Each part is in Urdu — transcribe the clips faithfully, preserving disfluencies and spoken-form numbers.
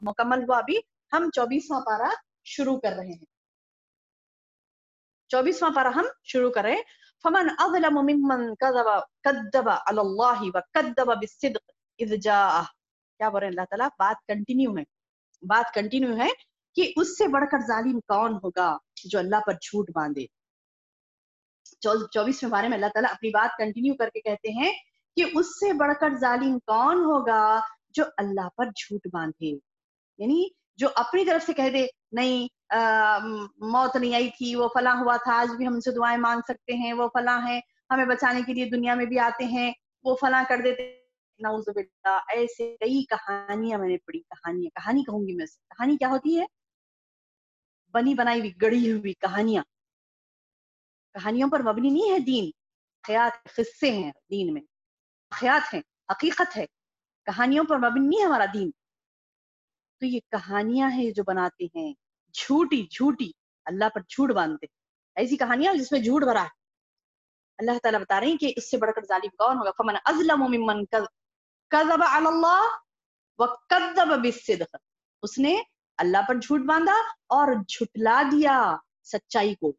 مکمل ہوا. ابھی ہم چوبیسواں پارہ شروع کر رہے ہیں. چوبیسواں پارہ ہم شروع کر رہے ہیں. فمن اظلم ممن كذب كذب على الله وكذب بالصدق اذ جاءه. کیا بول رہے ہیں اللہ تعالیٰ؟ بات کنٹینیو ہے بات کنٹینیو ہے کہ اس سے بڑھ کر ظالم کون ہوگا جو اللہ پر جھوٹ باندھے. چوبیسویں بارے میں اللہ تعالیٰ اپنی بات کنٹینیو کر کے کہتے ہیں کہ اس سے بڑھ کر ظالم کون ہوگا جو اللہ پر جھوٹ باندھے. یعنی جو اپنی طرف سے کہہ دے نہیں موت نہیں آئی تھی، وہ فلاں ہوا تھا، آج بھی ہم ان سے دعائیں مانگ سکتے ہیں، وہ فلاں ہیں، ہمیں بچانے کے لیے دنیا میں بھی آتے ہیں، وہ فلاں کر دیتے. نعوذ باللہ، ایسے کئی کہانیاں میں نے پڑھی. کہانیاں کہانی کہوں گی میں سے. کہانی کیا ہوتی ہے؟ بنی بنائی ہوئی گڑی ہوئی کہانیاں. کہانیوں پر مبنی نہیں ہے دین. خیات قصے ہیں دین میں، خیات ہیں، حقیقت ہے. کہانیوں پر مبنی نہیں ہے ہمارا دین. تو یہ کہانیاں ہیں جو بناتے ہیں جھوٹی جھوٹی اللہ پر جھوٹ باندھتے. ایسی کہانیاں جس میں جھوٹ بھرا ہے. اللہ تعالیٰ بتا رہے ہیں کہ اس سے بڑھ کر ظالم کون ہوگا. فمن اظلم ممن کذب علی اللہ وکذب بالصدق. اس نے اللہ پر جھوٹ باندھا اور جھٹلا دیا سچائی کو.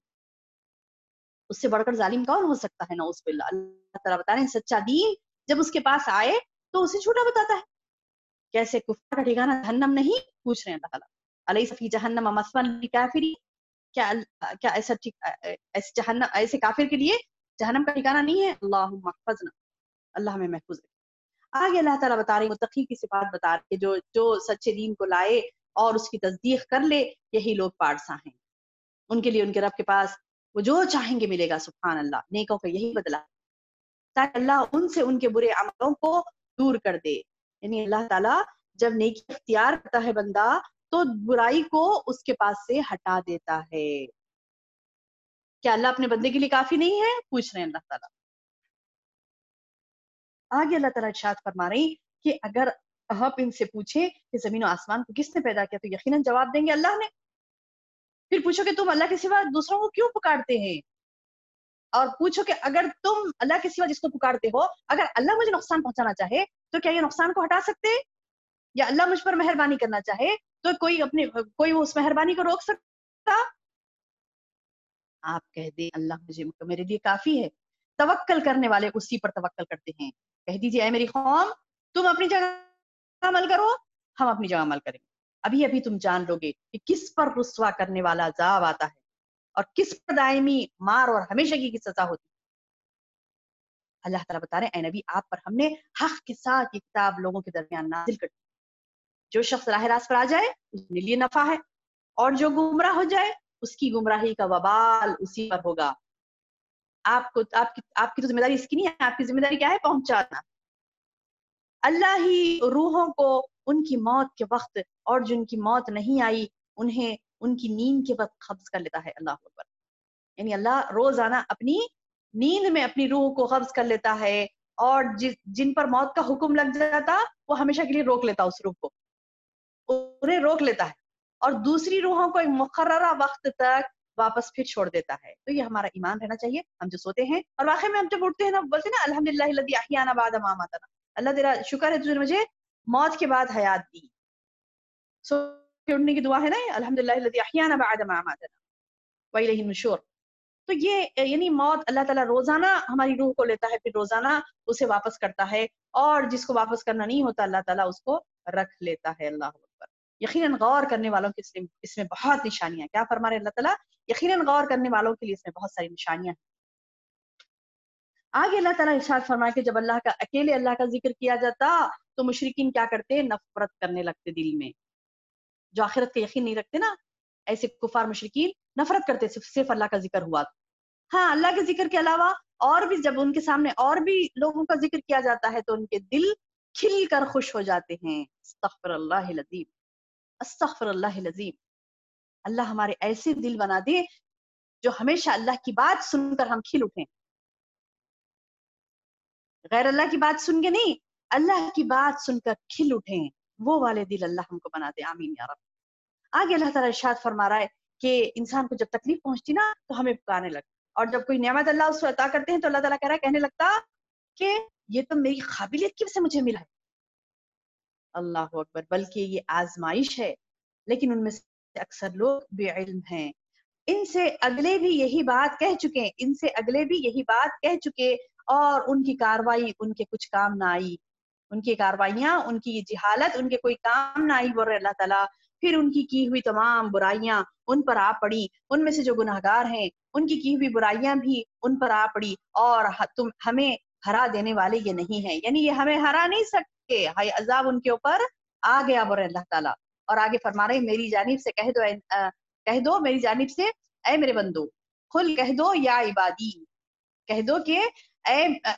اس سے بڑھ کر ظالم کون ہو سکتا ہے؟ نعوذ باللہ. اللہ تعالیٰ بتا رہے ہیں سچا دین جب اس کے پاس آئے تو اسے جھوٹا بتاتا ہے. کیسے کفار کا ٹھکانہ جہنم نہیں؟ پوچھ رہے ہیں اللہ تعالیٰ. الیس فی جہنم مثوی للکافرین. کیا کیا ایسا ایسے جہنم ایسے کافر کے لیے جہنم کا ٹھکانہ نہیں ہے؟ اللہم احفظنا، اللہ ہمیں محفوظ رکھے. آگے اللہ تعالیٰ بتا رہے ہیں متقی کی صفات بتا رہے ہیں جو جو سچے دین کو لائے اور اس کی تصدیق کر لے، یہی لوگ پارساں ہیں. ان کے لیے ان کے رب کے پاس وہ جو چاہیں گے ملے گا. سبحان اللہ. نیکوں کا یہی بدلہ تاکہ اللہ ان سے ان کے برے عملوں کو دور کر دے. یعنی اللہ تعالیٰ جب نیکی اختیار کرتا ہے بندہ تو برائی کو اس کے پاس سے ہٹا دیتا ہے. کیا اللہ اپنے بندے کے لیے کافی نہیں ہے؟ پوچھ رہے ہیں اللہ تعالیٰ. آگے اللہ تعالیٰ ارشاد فرما رہے ہیں کہ اگر آپ ان سے پوچھیں کہ زمین و آسمان کو کس نے پیدا کیا تو یقیناً جواب دیں گے اللہ نے. پھر پوچھو کہ تم اللہ کے سوا دوسروں کو کیوں پکارتے ہیں، اور پوچھو کہ اگر تم اللہ کے سوا جس کو پکارتے ہو، اگر اللہ مجھے نقصان پہنچانا چاہے تو کیا یہ نقصان کو ہٹا سکتے؟ یا اللہ مجھ پر مہربانی کرنا چاہے تو کوئی اپنے کوئی اس مہربانی کو روک سکتا؟ آپ کہہ دیں اللہ مجھے میرے لیے کافی ہے. توکل کرنے والے اسی پر توکل کرتے ہیں. کہہ دیجیے اے میری قوم تم اپنی جگہ عمل کرو، ہم اپنی جگہ عمل کریں گے. ابھی ابھی تم جان لو گے کہ کس پر رسوا کرنے والا عذاب آتا ہے اور کس پر دائمی مار اور ہمیشگی کی سزا ہوتی ہے. اللہ تعالیٰ بتا رہے ہیں اے نبی آپ پر ہم نے حق کے ساتھ یہ کتاب لوگوں کے درمیان نازل کر دی. جو شخص راہ راست پر آ جائے اس کے لیے نفع ہے، اور جو گمراہ ہو جائے اس کی گمراہی کا وبال اسی پر ہوگا. آپ کو آپ کی آپ کی تو ذمہ داری اس کی نہیں ہے. آپ کی ذمہ داری کیا ہے؟ پہنچانا. اللہ ہی روحوں کو ان کی موت کے وقت اور جن کی موت نہیں آئی انہیں ان کی نیند کے وقت قبض کر لیتا ہے. اللہ اکبر. یعنی اللہ روزانہ اپنی نیند میں اپنی روح کو قبض کر لیتا ہے، اور جن پر موت کا حکم لگ جاتا وہ ہمیشہ کے لیے روک لیتا اس روح کو، انہیں روک لیتا ہے، اور دوسری روحوں کو ایک مقررہ وقت تک واپس پھر چھوڑ دیتا ہے. تو یہ ہمارا ایمان رہنا چاہیے. ہم جو سوتے ہیں اور واقعی میں ہم جب اٹھتے ہیں نا بولتے ہیں نا الحمدللہ الذی احیانا بعد ما اماتنا. اللہ تیرا شکر ہے تجھے مجھے موت کے بعد حیات دی. سو اٹھنے کی دعا ہے نا الحمدللہ الذی احیانا بعد ما اماتنا والیہ النشور. تو یہ یعنی موت اللہ تعالیٰ روزانہ ہماری روح کو لیتا ہے، پھر روزانہ اسے واپس کرتا ہے، اور جس کو واپس کرنا نہیں ہوتا اللہ تعالیٰ اس کو رکھ لیتا ہے. اللہ اکبر. یقیناً غور کرنے والوں کے اس میں بہت نشانیاں. کیا فرما رہے اللہ تعالیٰ؟ یقیناً غور کرنے والوں کے لیے اس میں بہت ساری نشانیاں ہیں. آگے اللہ تعالیٰ ارشاد فرمائے کہ جب اللہ کا اکیلے اللہ کا ذکر کیا جاتا تو مشرکین کیا کرتے؟ نفرت کرنے لگتے دل میں. جو آخرت کا یقین نہیں رکھتے نا ایسے کفار مشرکین نفرت کرتے صرف صرف اللہ کا ذکر ہوا. ہاں اللہ کے ذکر کے علاوہ اور بھی جب ان کے سامنے اور بھی لوگوں کا ذکر کیا جاتا ہے تو ان کے دل کھل کر خوش ہو جاتے ہیں. استغفر اللہ العظیم، استغفر اللہ العظیم. اللہ ہمارے ایسے دل بنا دے جو ہمیشہ اللہ کی بات سن کر ہم کھل اٹھیں. غیر اللہ کی بات سن کے نہیں، اللہ کی بات سن کر کھل اٹھیں. وہ والے دل اللہ ہم کو بنا دے. آمین یا رب. آگے اللہ تعالیٰ ارشاد فرما رہا ہے کہ انسان کو جب تکلیف پہنچتی نا تو ہمیں پکارنے لگتا، اور جب کوئی نعمت اللہ اس کو عطا کرتے ہیں تو اللہ تعالیٰ کہہ رہا ہے کہنے لگتا کہ یہ تو میری قابلیت کی وجہ سے مجھے ملا ہے. اللہ اکبر، بلکہ یہ آزمائش ہے، لیکن ان میں سے اکثر لوگ بے علم ہیں۔ ان سے اگلے بھی یہی بات کہہ چکے ان سے اگلے بھی یہی بات کہہ چکے اور ان کی کاروائی ان کے کچھ کام نہ آئی، ان کی کاروائیاں، ان کی جہالت ان کے کوئی کام نہ آئی بول رہے اللہ تعالیٰ۔ پھر ان کی کی ہوئی تمام برائیاں ان پر آ پڑی، ان میں سے جو گناہ گار ہیں ان کی کی ہوئی برائیاں بھی ان پر آ پڑی، اور تم ہمیں ہرا دینے والے یہ نہیں ہیں، یعنی یہ ہمیں ہرا نہیں سکتے، ہائی عذاب ان کے اوپر آ گیا بول رہے اللہ تعالیٰ۔ اور آگے فرما رہے میری جانب سے کہہ دو کہہ دو میری جانب سے اے میرے بندو، قل کہہ دو یا عبادی، کہہ دو کہ اے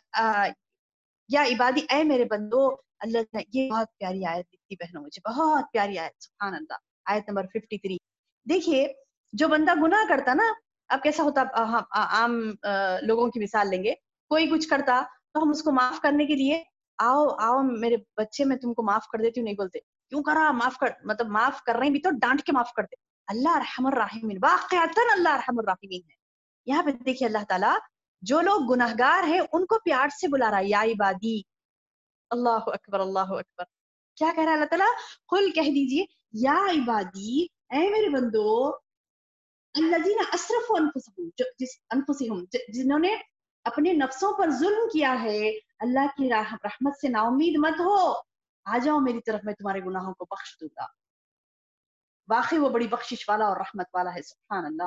یا عبادی اے میرے بندو۔ اللہ، یہ بہت پیاری آیت دکھتی بہنوں مجھے، بہت پیاری آیت، سبحان اللہ، آیت نمبر تریپن۔ دیکھیے جو بندہ گناہ کرتا نا، اب کیسا ہوتا، عام لوگوں کی مثال لیں گے، کوئی کچھ کرتا تو ہم اس کو معاف کرنے کے لیے آؤ آؤ میرے بچے میں تم کو معاف کر دیتی ہوں نہیں بولتے، کیوں کرا معاف کر، مطلب معاف کر رہے ہیں بھی تو ڈانٹ کے معاف کرتے۔ اللہ ارحم الراحمین، واقعتاً اللہ ارحم الراحمین ہے۔ یہاں پہ دیکھیے اللہ تعالیٰ جو لوگ گناہگار ہیں ان کو پیار سے بلا رہا ہے، یا عبادی، اللہ اکبر اللہ اکبر۔ کیا کہہ رہا ہے اللہ تعالیٰ؟ قل کہہ دیجئے یا عبادی اے میرے بندو، الذین اسرفوا انفسہم، جس انفسہم جنہوں نے اپنے نفسوں پر ظلم کیا ہے، اللہ کی رحمت سے نا امید مت ہو، آ جاؤ میری طرف، میں تمہارے گناہوں کو بخش دوں گا، واقعی وہ بڑی بخشش والا اور رحمت والا ہے، سبحان اللہ۔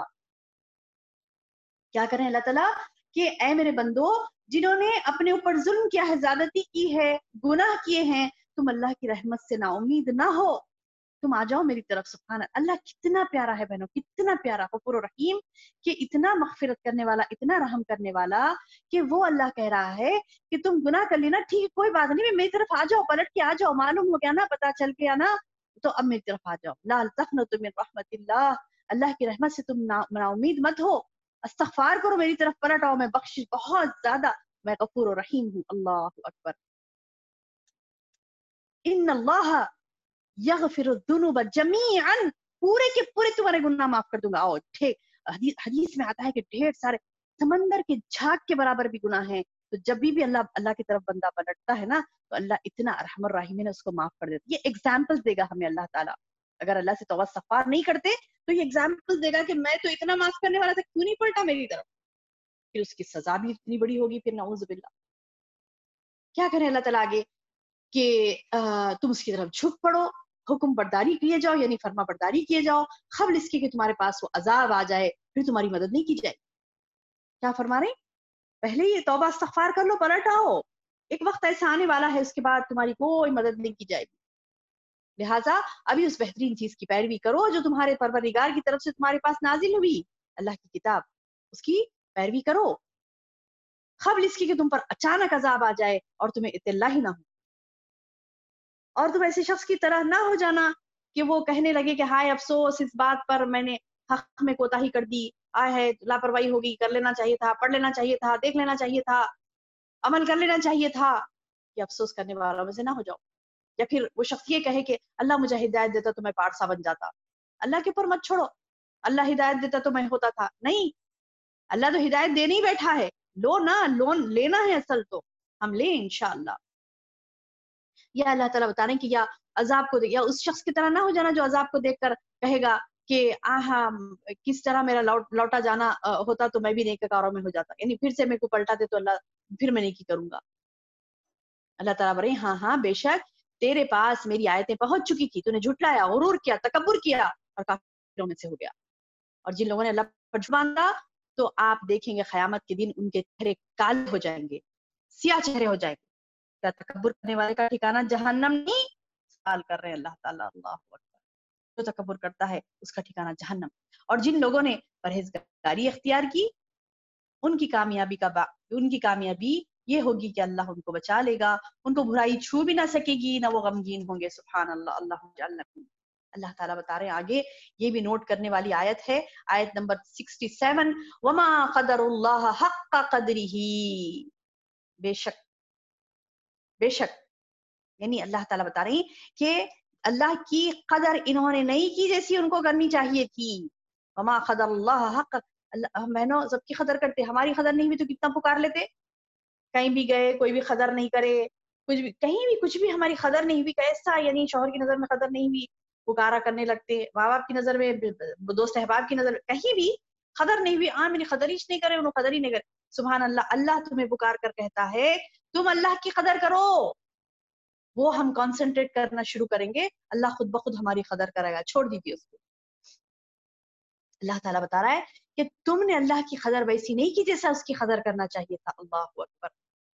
کیا کریں اللہ تعالیٰ کہ اے میرے بندو جنہوں نے اپنے اوپر ظلم کیا ہے، زیادتی کی ہے، گناہ کیے ہیں، تم اللہ کی رحمت سے نا امید نہ ہو، تم آ جاؤ میری طرف، سبحان اللہ۔ اللہ کتنا پیارا ہے بہنوں، کتنا پیارا، غفور و رحیم، کہ اتنا مغفرت کرنے والا، اتنا رحم کرنے والا، کہ وہ اللہ کہہ رہا ہے کہ تم گناہ کر لینا، ٹھیک کوئی بات نہیں، میری طرف آ جاؤ، پلٹ کے آ جاؤ، معلوم ہو گیا نا، پتا چل گیا نا، تو اب میری طرف آ جاؤ، لا تقنطوا من رحمت اللہ، اللہ کی رحمت سے تم نا امید مت ہو، استغفار کرو، میری طرف پلٹ آؤ، میں بخشش بہت زیادہ، میں غفور و رحیم ہوں، اللہ اکبر۔ ان اللہ یغفر الذنوب جمیعا، پورے کے پورے تمہارے گناہ معاف کر دوں گا۔ آؤ ٹھیک، حدیث میں آتا ہے کہ ڈھیر سارے سمندر کے جھاگ کے برابر بھی گناہ ہیں، تو جب بھی بھی اللہ اللہ کی طرف بندہ پلٹتا ہے نا، تو اللہ اتنا ارحم الراحمین ہے، اس کو معاف کر دیتا۔ یہ ایگزامپل دے گا ہمیں اللہ تعالیٰ، اگر اللہ سے توبہ استغفار نہیں کرتے تو یہ ایگزامپل دے گا کہ میں تو اتنا معاف کرنے والا تھا، کیوں نہیں پلٹا میری طرف، پھر اس کی سزا بھی اتنی بڑی ہوگی، پھر نعوذ باللہ۔ کیا کریں اللہ تعالیٰ آگے کہ تم اس کی طرف جھک پڑو، حکم برداری کیے جاؤ، یعنی فرما برداری کیے جاؤ، قبل اس کے کہ تمہارے پاس وہ عذاب آ جائے، پھر تمہاری مدد نہیں کی جائے۔ کیا فرما رہے ہیں؟ پہلے یہ توبہ استغفار کر لو، پلٹ آؤ، ایک وقت ایسا آنے والا ہے اس کے بعد تمہاری کوئی مدد نہیں کی جائے گی، لہٰذا ابھی اس بہترین چیز کی پیروی کرو جو تمہارے پروردگار کی طرف سے تمہارے پاس نازل ہوئی، اللہ کی کتاب، اس کی پیروی کرو، قبل اس کی کہ تم پر اچانک عذاب آ جائے اور تمہیں اطلاع ہی نہ ہو، اور تم ایسے شخص کی طرح نہ ہو جانا کہ وہ کہنے لگے کہ ہائے افسوس اس بات پر، میں نے حق میں کوتاہی کر دی، آئے ہے لاپرواہی ہوگی، کر لینا چاہیے تھا، پڑھ لینا چاہیے تھا، دیکھ لینا چاہیے تھا، عمل کر لینا چاہیے تھا، کہ افسوس کرنے والوں میں سے نہ ہو جاؤ۔ یا پھر وہ شخص یہ کہے کہ اللہ مجھے ہدایت دیتا تو میں پارسا بن جاتا، اللہ کے اوپر مت چھوڑو، اللہ ہدایت دیتا تو میں ہوتا تھا، نہیں، اللہ تو ہدایت دینے ہی بیٹھا ہے، لو نا، لون لینا ہے اصل تو، ہم لیں انشاءاللہ۔ یا اللہ تعالیٰ بتا رہے ہیں کہ یا عذاب کو دیکھ، یا اس شخص کی طرح نہ ہو جانا جو عذاب کو دیکھ کر کہے گا کہ آہا کس طرح میرا لوٹ لوٹا جانا ہوتا تو میں بھی نیک کاروں میں ہو جاتا، یعنی پھر سے میرے کو پلٹا دے تو اللہ پھر میں نیکی کروں گا۔ اللہ تعالیٰ بولے ہاں ہاں بے شک تیرے پاس میری آیتیں پہنچ چکی تھی، تو نے جھٹلایا، غرور کیا، تکبر کیا، اور کافروں میں سے ہو گیا۔ اور جن لوگوں نے اللہ پر جھوٹ باندھا تو آپ دیکھیں گے قیامت کے دن ان کے چہرے کالے ہو جائیں گے، سیاہ چہرے ہو جائیں گے۔ کیا تکبر کرنے والے کا ٹھکانہ جہنم نہیں؟ سوال کر رہے ہیں اللہ تعالیٰ، اللہ اکبر، جو تکبر کرتا ہے اس کا ٹھکانہ جہنم۔ اور جن لوگوں نے پرہیزگاری اختیار کی ان کی کامیابی کا با... ان کی کامیابی یہ ہوگی کہ اللہ ان کو بچا لے گا، ان کو برائی چھو بھی نہ سکے گی، نہ وہ غمگین ہوں گے، سبحان اللہ، اللہ جعلنا۔ اللہ تعالیٰ بتا رہے ہیں آگے، یہ بھی نوٹ کرنے والی آیت ہے، آیت نمبر سیکسٹی سیون، وما قدر اللہ حق قدرہ، بے شک بے شک یعنی اللہ تعالیٰ بتا رہے ہیں کہ اللہ کی قدر انہوں نے نہیں کی جیسی ان کو کرنی چاہیے تھی، وما قدر اللہ حق، اللہ بہنوں سب کی قدر کرتے، ہماری قدر نہیں ہوئی تو کتنا پکار لیتے، کہیں بھی گئے کوئی بھی قدر نہیں کرے، कुछ भी कहीं भी कुछ भी हमारी कदर नहीं हुई, कैसा यानी शौहर की नजर में कदर नहीं हुई, पुकारा करने लगते, माँ बाप की नजर में, दोस्त अहबाब की नजर में, कहीं भी कदर नहीं हुई, आ मेरी कदर ही नहीं करे, उन्होंने कदर ही नहीं करे। सुभान अल्लाह, अल्लाह तुम्हें पुकार कर कहता है तुम अल्लाह की कदर करो। वो हम कॉन्सेंट्रेट करना शुरू करेंगे, अल्लाह खुद ब खुद हमारी कदर करेगा, छोड़ दीजिए उसको। अल्लाह ताला बता रहा है कि तुमने अल्लाह की कदर वैसी नहीं की जैसा उसकी कदर करना चाहिए था। अल्लाहु अकबर।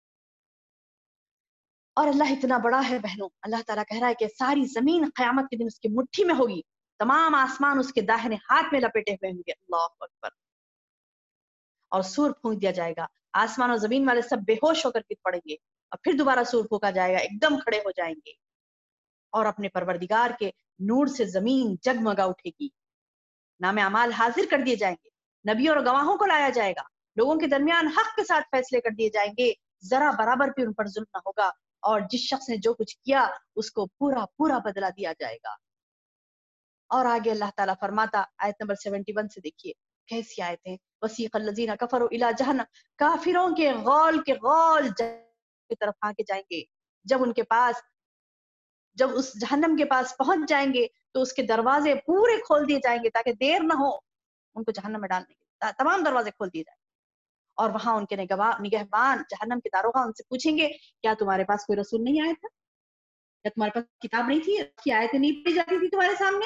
और अल्लाह इतना बड़ा है बहनों, अल्लाह ताला कह रहा है कि सारी जमीन क़यामत के दिन उसकी मुट्ठी में होगी, तमाम आसमान उसके दाहिने हाथ में लपेटे हुए होंगे। अल्लाहु अकबर। और सूर फूंक दिया जाएगा, आसमान और जमीन वाले सब बेहोश होकर गिर पड़ेंगे, और फिर दोबारा सूर फूंका जाएगा, एकदम खड़े हो जाएंगे, और अपने परवरदिगार के नूर से जमीन जगमगा उठेगी, नामे अमाल हाजिर कर दिए जाएंगे, नबियों और गवाहों को लाया जाएगा, लोगों के दरमियान हक के साथ फैसले कर दिए जाएंगे, जरा बराबर भी उन पर जुल्म न होगा, और जिस शख्स ने जो कुछ किया उसको पूरा पूरा बदला दिया जाएगा। और आगे अल्लाह ताला फरमाता, आयत नंबर इकहत्तर से देखिए कैसी आयतें, वसीक़ल्लज़ीना कफ़रू इला जहन्नम, काफिरों के गौल के गौल की तरफ आके जाएंगे, जब उनके पास जब उस जहन्नम के पास पहुंच जाएंगे तो उसके दरवाजे पूरे खोल दिए जाएंगे ताकि देर ना हो उनको जहन्नम में डालने के, तमाम दरवाजे खोल दिए जाएंगे। और वहां उनके निगहबान निगहबान जहन्नम के दारोगा उनसे पूछेंगे, क्या तुम्हारे पास कोई रसूल नहीं आया था, क्या तुम्हारे पास किताब नहीं थी, की आयतें नहीं पढ़ी जाती थी तुम्हारे सामने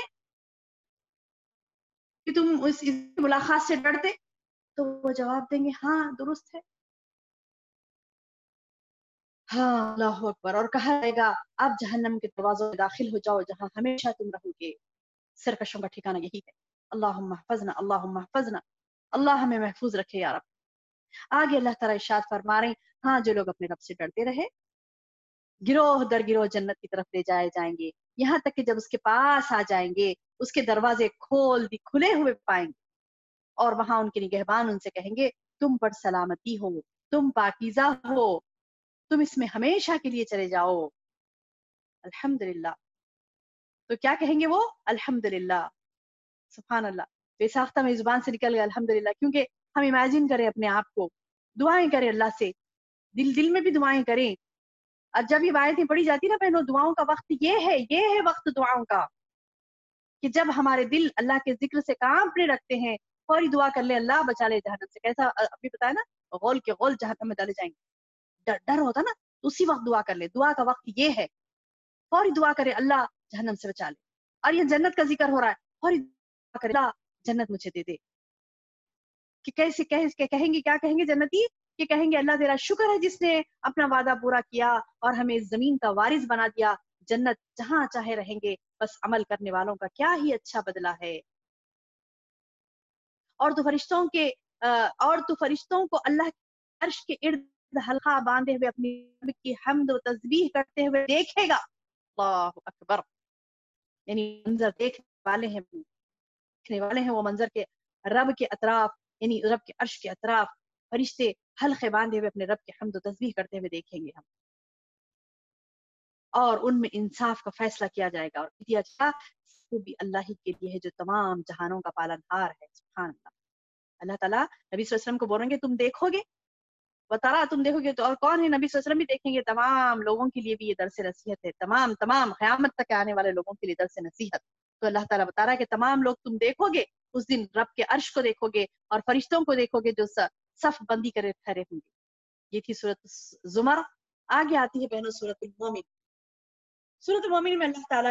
कि तुम उस इस मुलाकात से डरते? तो वो जवाब देंगे, हाँ दुरुस्त है। हाँ, अल्लाह अकबर। और कहा जाएगा, अब जहन्नम के दरवाजों में दाखिल हो जाओ जहां हमेशा तुम रहोगे, सरकशों का ठिकाना यही है। अल्लाहुम्मा हफ़ज़ना अल्लाहुम्मा हफ़ज़ना, अल्लाह हमें महफूज रखे या रब। आगे अल्लाह ताला इरशाद फरमा रहे हैं, हाँ जो लोग अपने रब से डरते रहे गिरोह दर गिरोह जन्नत की तरफ ले जाए जाएंगे, यहाँ तक कि जब उसके पास आ जाएंगे उसके दरवाजे खोल दी खुले हुए पाएंगे, और वहां उनके निगहबान उनसे कहेंगे, तुम पर सलामती हो, तुम पाकीज़ा हो, तुम इसमें हमेशा के लिए चले जाओ। अल्हम्दुलिल्लाह। तो क्या कहेंगे वो? अल्हम्दुलिल्लाह। सुभान अल्लाह। बेसाख्ता में जुबान से निकल गया अल्हम्दुलिल्लाह, क्योंकि हम इमेजिन करें अपने आप को, दुआएं करें अल्लाह से, दिल दिल में भी दुआएं करें। और जब ये आयतें पढ़ी जाती ना बहनों, दुआओं का वक्त ये है, ये है वक्त दुआओं का, कि जब हमारे दिल अल्लाह के जिक्र से कांपने रखते हैं, फौरी दुआ कर ले, अल्लाह बचा ले जहन्नम से। कैसा अभी बताया ना, गौल के गौल जहन्नम में डाले जाएंगे, डर डर होता ना, तो उसी वक्त दुआ कर ले। दुआ का वक्त ये है, फौरी दुआ करे, अल्लाह जहन्नम से बचा ले। और ये जन्नत का जिक्र हो रहा है, फौरी दुआ करे, अल्लाह जन्नत मुझे दे दे। कि कैसे कह, कहेंगे क्या कहेंगे जन्नती, कि कहेंगे, अल्लाह तेरा शुक्र है जिसने अपना वादा पूरा किया और हमें इस जमीन का वारिस बना दिया, जन्नत जहां चाहे रहेंगे, बस अमल करने वालों का क्या ही अच्छा बदला है। और तो फरिश्तों के और तो फरिश्तों को अल्लाह के अर्श के इर्द हल्का बांधे हुए अपनी रब की हम्द व तस्बीह करते हुए देखेगा। अल्लाहु अकबर। यानी मंजर देखने वाले हैं, देखने वाले हैं वो मंजर के रब के अतराफ, यानी रब के अर्श के अतराफ फरिश्ते हल्के बांधे हुए अपने रब की हम्द व तस्बीह करते हुए देखेंगे हम, और उनमें इंसाफ का फैसला किया जाएगा, और दिया जाएगा वो भी अल्लाह ही के लिए है जो तमाम जहानों का पालनहार है। सुभान अल्लाह। अल्लाह ताला नबी सल्लल्लाहु अलैहि वसल्लम को बोलेंगे, तुम देखोगे, बतारा तुम देखोगे, तो और कौन है? नबी सल्लल्लाहु अलैहि वसल्लम भी देखेंगे। तमाम लोगों के लिए भी ये दरस नसीहत है, तमाम तमाम क़यामत तक आने वाले लोगों के लिए दरस नसीहत। तो अल्लाह ताला बता रहा है कि तमाम लोग तुम देखोगे, उस दिन रब के अर्श को देखोगे और फरिश्तों को देखोगे जो सफ बंदी करे खड़े होंगे। ये थी सूरत ज़ुमर। आगे आती है बहनों सूरत मोमिन। सूरत मोमिन में अल्लाह ताला